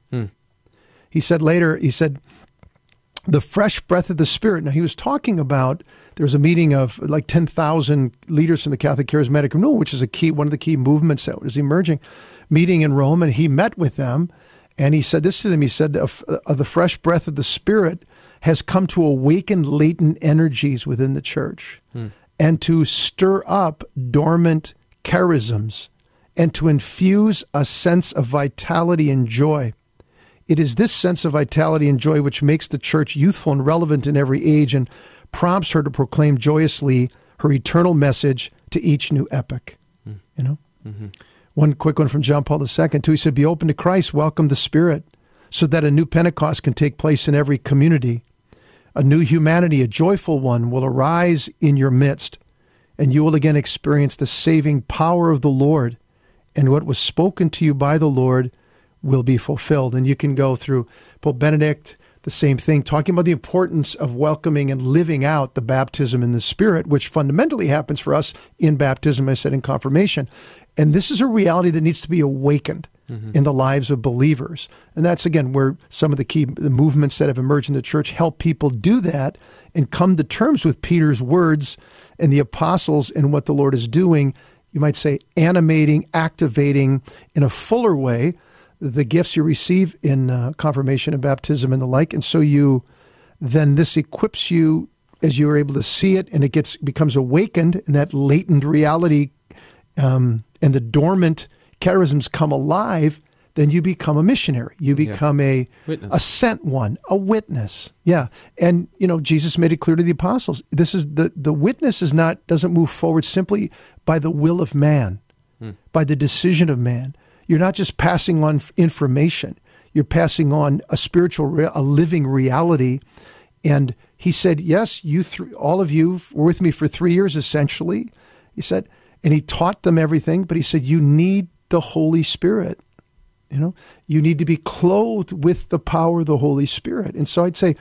S12: He said later, the fresh breath of the Spirit. Now, he was talking about, there was a meeting of like 10,000 leaders from the Catholic Charismatic Renewal, which is one of the key movements that was emerging, meeting in Rome, and he met with them. And he said this to them. He said, the fresh breath of the Spirit has come to awaken latent energies within the church and to stir up dormant charisms and to infuse a sense of vitality and joy. It is this sense of vitality and joy which makes the church youthful and relevant in every age and prompts her to proclaim joyously her eternal message to each new epoch. Mm-hmm. One quick one from John Paul II, too. He said, be open to Christ, welcome the Spirit, so that a new Pentecost can take place in every community. A new humanity, a joyful one, will arise in your midst, and you will again experience the saving power of the Lord, and what was spoken to you by the Lord will be fulfilled. And you can go through Pope Benedict, the same thing, talking about the importance of welcoming and living out the baptism in the Spirit, which fundamentally happens for us in baptism, as I said, in confirmation. And this is a reality that needs to be awakened in the lives of believers. And that's, again, where some of the movements that have emerged in the church help people do that and come to terms with Peter's words and the apostles and what the Lord is doing, you might say, animating, activating in a fuller way the gifts you receive in confirmation and baptism and the like. And so you then this equips you as you're able to see it, and it becomes awakened, and that latent reality and the dormant charisms come alive. Then you become a missionary. You become a sent one, a witness. Yeah. And, Jesus made it clear to the apostles. This is the witness doesn't move forward simply by the will of man, by the decision of man. You're not just passing on information. You're passing on a a living reality. And he said, yes, all of you were with me for 3 years, essentially. He said, and he taught them everything, but he said, you need the Holy Spirit. You need to be clothed with the power of the Holy Spirit. And so I'd say,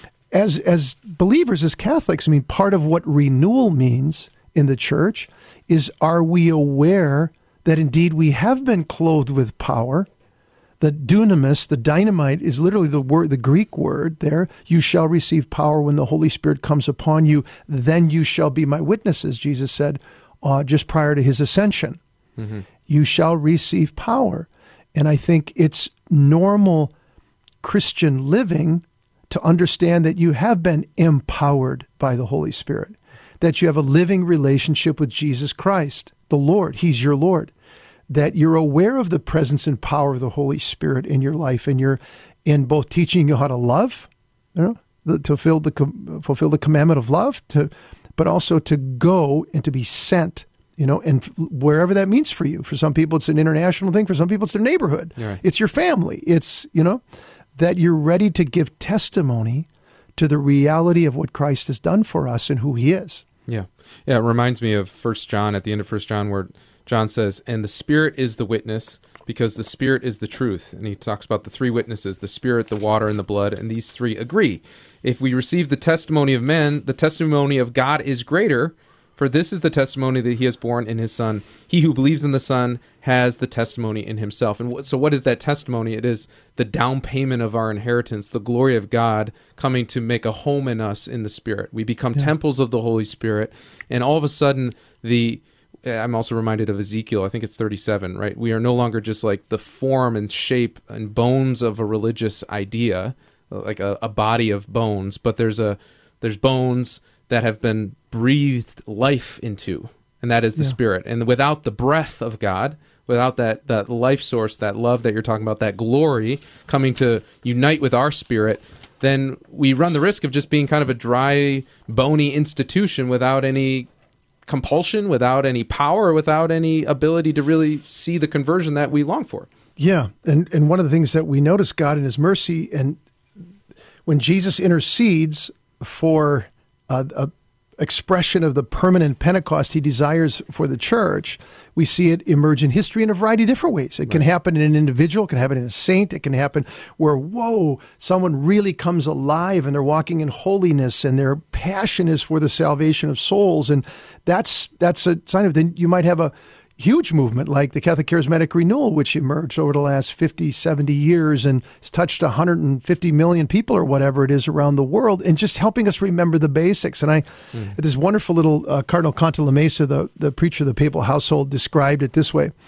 S12: as believers, as Catholics, part of what renewal means in the church is, are we aware that indeed we have been clothed with power? The dunamis, the dynamite, is literally the Greek word there. You shall receive power when the Holy Spirit comes upon you. Then you shall be my witnesses, Jesus said just prior to his ascension. Mm-hmm. You shall receive power. And I think it's normal Christian living to understand that you have been empowered by the Holy Spirit, that you have a living relationship with Jesus Christ, the Lord. He's your Lord, that you're aware of the presence and power of the Holy Spirit in your life, and you're in both teaching you how to love, to fulfill the commandment of love, but also to go and to be sent. And wherever that means for you. For some people, it's an international thing. For some people, it's their neighborhood. Right. It's your family. It's, that you're ready to give testimony to the reality of what Christ has done for us and who he is.
S3: Yeah. Yeah, it reminds me of 1 John, at the end of 1 John, where John says, and the Spirit is the witness, because the Spirit is the truth. And he talks about the three witnesses, the Spirit, the water, and the blood, and these three agree. If we receive the testimony of men, the testimony of God is greater, for this is the testimony that he has borne in his Son. He who believes in the Son has the testimony in himself. And so what is that testimony? It is the down payment of our inheritance, the glory of God coming to make a home in us in the Spirit. We become temples of the Holy Spirit. And all of a sudden, I'm also reminded of Ezekiel, I think it's 37, right? We are no longer just like the form and shape and bones of a religious idea, like a body of bones, but there's bones that have been breathed life into, and that is the Spirit. And without the breath of God, without that life source, that love that you're talking about, that glory coming to unite with our spirit, then we run the risk of just being kind of a dry, bony institution without any compulsion, without any power, without any ability to really see the conversion that we long for.
S12: Yeah, and one of the things that we notice, God in his mercy, and when Jesus intercedes for a expression of the permanent Pentecost he desires for the church, we see it emerge in history in a variety of different ways. It can happen in an individual, it can happen in a saint, it can happen where, someone really comes alive and they're walking in holiness and their passion is for the salvation of souls. And that's a sign of, then you might have a huge movement like the Catholic Charismatic Renewal, which emerged over the last 50, 70 years and has touched 150 million people or whatever it is around the world, and just helping us remember the basics. And this wonderful little Cardinal Cantalamessa, the preacher of the papal household, described it this way.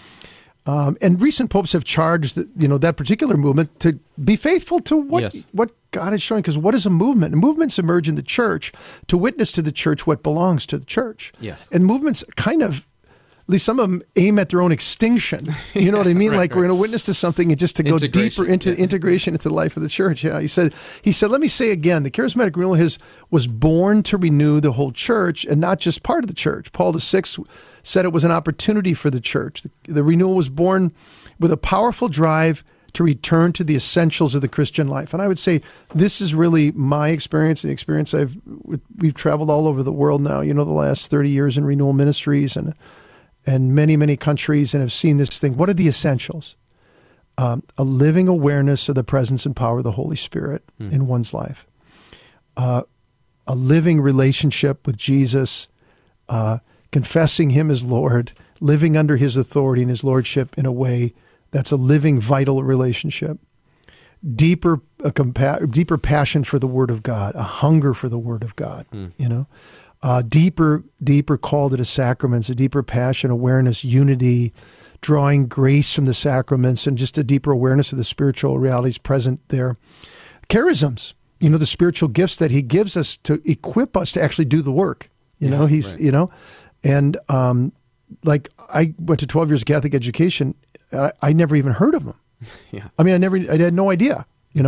S12: And recent popes have charged that particular movement to be faithful to what God is showing. Because what is a movement? Movements emerge in the church to witness to the church what belongs to the church.
S3: Yes.
S12: And movements kind of, at least some of them, aim at their own extension. You know what I mean? We're going to witness to something and just to go deeper into integration into the life of the church. Yeah, he said, let me say again, the Charismatic Renewal was born to renew the whole church and not just part of the church. Paul VI said it was an opportunity for the church. The renewal was born with a powerful drive to return to the essentials of the Christian life. And I would say this is really my experience, the experience we've traveled all over the world now, the last 30 years in renewal ministries and many, many countries, and have seen this thing. What are the essentials? A living awareness of the presence and power of the Holy Spirit in one's life. A living relationship with Jesus, confessing him as Lord, living under his authority and his lordship in a way that's a living, vital relationship. Deeper passion for the Word of God, a hunger for the Word of God, deeper call to the sacraments, a deeper passion, awareness, unity, drawing grace from the sacraments, and just a deeper awareness of the spiritual realities present there. Charisms, the spiritual gifts that he gives us to equip us to actually do the work. He's,
S3: right.
S12: And like I went to 12 years of Catholic education. I never even heard of him.
S3: Yeah.
S12: I mean, I had no idea,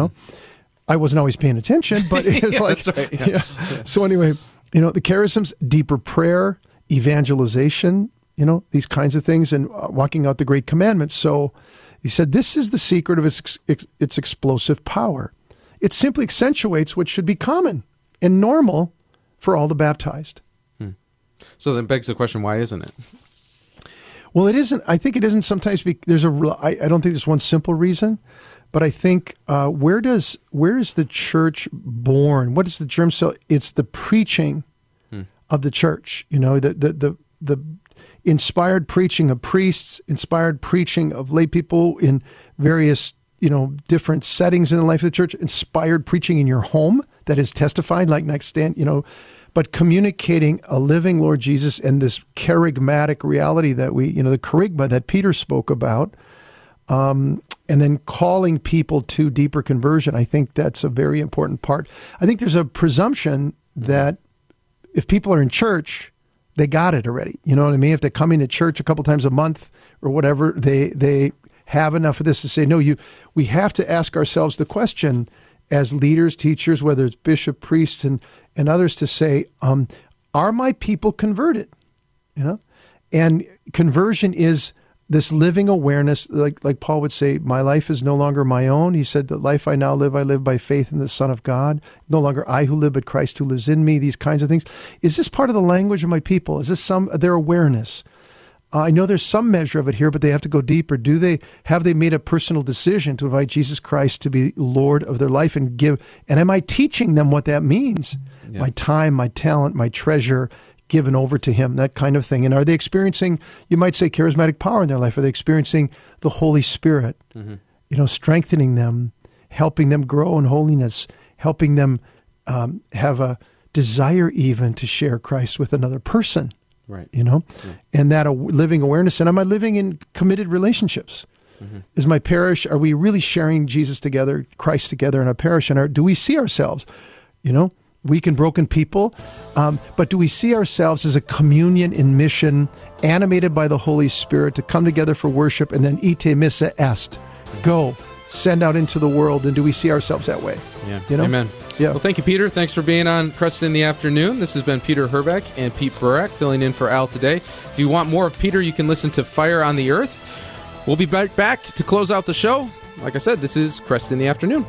S12: I wasn't always paying attention, but it was like,
S3: that's right. Yeah.
S12: So anyway, the charisms, deeper prayer, evangelization, these kinds of things, and walking out the great commandments. So he said, this is the secret of its explosive power. It simply accentuates what should be common and normal for all the baptized.
S3: So then begs the question, why isn't it?
S12: Well, it isn't. I think it isn't sometimes. I don't think there's one simple reason, but I think where is the church born? What is the germ cell? It's the preaching of the church. The inspired preaching of priests, inspired preaching of lay people in various different settings in the life of the church, inspired preaching in your home that is testified, like next stand, but communicating a living Lord Jesus and this charismatic reality that the charisma that Peter spoke about, and then calling people to deeper conversion. I think that's a very important part. I think there's a presumption that if people are in church, they got it already. You know what I mean? If they're coming to church a couple times a month or whatever, they have enough of this to say, no, we have to ask ourselves the question as leaders, teachers, whether it's bishop, priests, and others, to say, are my people converted? And conversion is this living awareness, like Paul would say, my life is no longer my own. He said, the life I now live, I live by faith in the Son of God. No longer I who live, but Christ who lives in me, these kinds of things. Is this part of the language of my people? Is this their awareness? I know there's some measure of it here, but they have to go deeper. Have they made a personal decision to invite Jesus Christ to be Lord of their life and give? And am I teaching them what that means? Yeah. My time, my talent, my treasure given over to him, that kind of thing. And are they experiencing, you might say, charismatic power in their life? Are they experiencing the Holy Spirit, strengthening them, helping them grow in holiness, helping them have a desire even to share Christ with another person?
S3: Right.
S12: And that living awareness. And am I living in committed relationships? Is my parish, are we really sharing Jesus together, Christ together in our parish? And do we see ourselves, weak and broken people, but do we see ourselves as a communion in mission, animated by the Holy Spirit to come together for worship, and then ite missa est, go, send out into the world, and do we see ourselves that way?
S3: Yeah. Amen.
S12: Yeah.
S3: Well, thank you, Peter. Thanks for being on Creston in the Afternoon. This has been Peter Herbeck and Pete Burak filling in for Al today. If you want more of Peter, you can listen to Fire on the Earth. We'll be back to close out the show. Like I said, this is Creston in the Afternoon.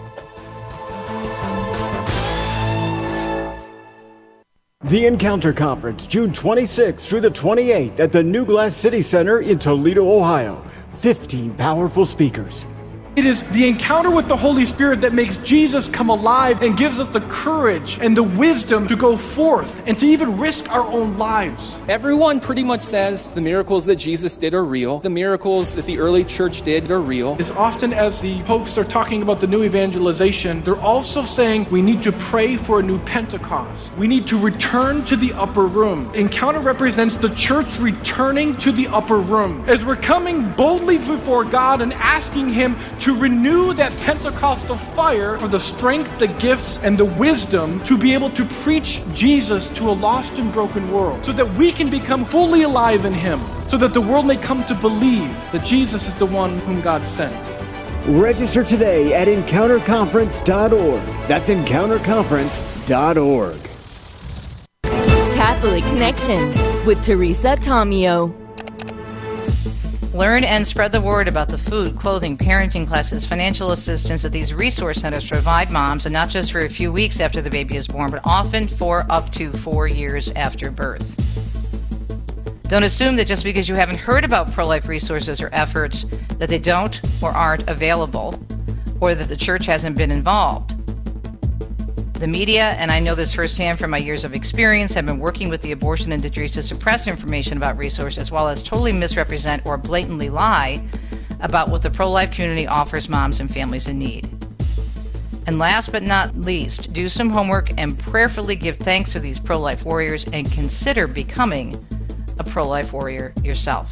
S1: The Encounter Conference, June 26th through the 28th at the New Glass City Center in Toledo, Ohio. 15 powerful speakers.
S2: It is the encounter with the Holy Spirit that makes Jesus come alive and gives us the courage and the wisdom to go forth and to even risk our own lives.
S22: Everyone pretty much says the miracles that Jesus did are real. The miracles that the early church did are real.
S2: As often as the popes are talking about the new evangelization, they're also saying we need to pray for a new Pentecost. We need to return to the upper room. Encounter represents the church returning to the upper room. As we're coming boldly before God and asking Him to renew that Pentecostal fire for the strength, the gifts, and the wisdom to be able to preach Jesus to a lost and broken world, so that we can become fully alive in Him, so that the world may come to believe that Jesus is the one whom God sent.
S1: Register today at EncounterConference.org. That's EncounterConference.org.
S23: Catholic Connection with Teresa Tomeo.
S24: Learn and spread the word about the food, clothing, parenting classes, financial assistance that these resource centers provide moms, and not just for a few weeks after the baby is born, but often for up to 4 years after birth. Don't assume that just because you haven't heard about pro-life resources or efforts that they don't or aren't available, or that the church hasn't been involved. The media, and I know this firsthand from my years of experience, have been working with the abortion industry to suppress information about resources, as well as totally misrepresent or blatantly lie about what the pro-life community offers moms and families in need. And last but not least, do some homework and prayerfully give thanks to these pro-life warriors and consider becoming a pro-life warrior yourself.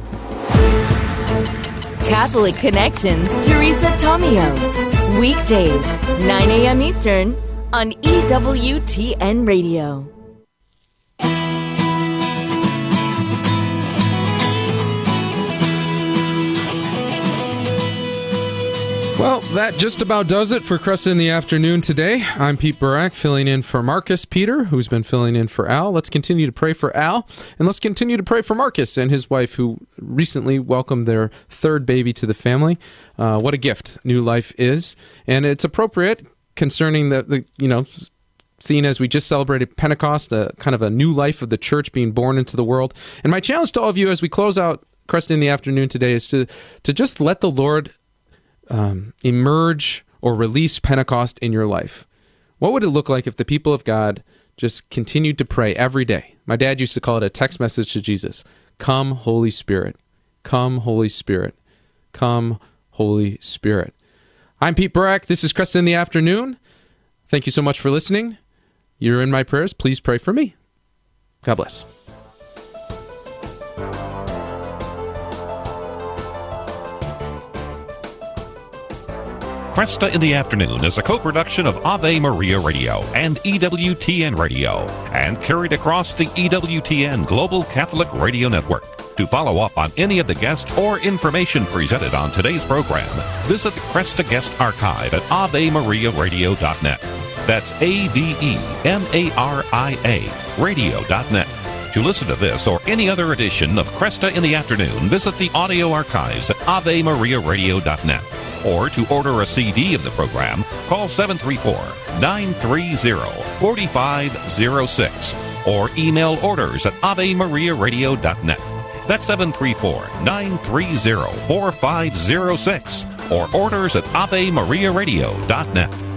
S23: Catholic Connections, Teresa Tomeo. Weekdays, 9 a.m. Eastern, on EWTN Radio.
S3: Well, that just about does it for Cresta in the Afternoon today. I'm Pete Burak, filling in for Marcus Peter, who's been filling in for Al. Let's continue to pray for Al, and let's continue to pray for Marcus and his wife, who recently welcomed their third baby to the family. What a gift new life is, and it's appropriate concerning the seeing as we just celebrated Pentecost, kind of a new life of the church being born into the world. And my challenge to all of you as we close out Cresta in the Afternoon today is to just let the Lord emerge or release Pentecost in your life. What would it look like if the people of God just continued to pray every day? My dad used to call it a text message to Jesus. Come, Holy Spirit. Come, Holy Spirit. Come, Holy Spirit. I'm Pete Burak. This is Cresta in the Afternoon. Thank you so much for listening. You're in my prayers. Please pray for me. God bless.
S4: Cresta in the Afternoon is a co-production of Ave Maria Radio and EWTN Radio, and carried across the EWTN Global Catholic Radio Network. To follow up on any of the guests or information presented on today's program, visit the Cresta Guest Archive at AveMariaRadio.net. That's AVEMARIA Radio.net. To listen to this or any other edition of Cresta in the Afternoon, visit the audio archives at AveMariaRadio.net. Or to order a CD of the program, call 734-930-4506 or email orders at AveMariaRadio.net. That's 734-930-4506 or orders at AveMariaRadio.net.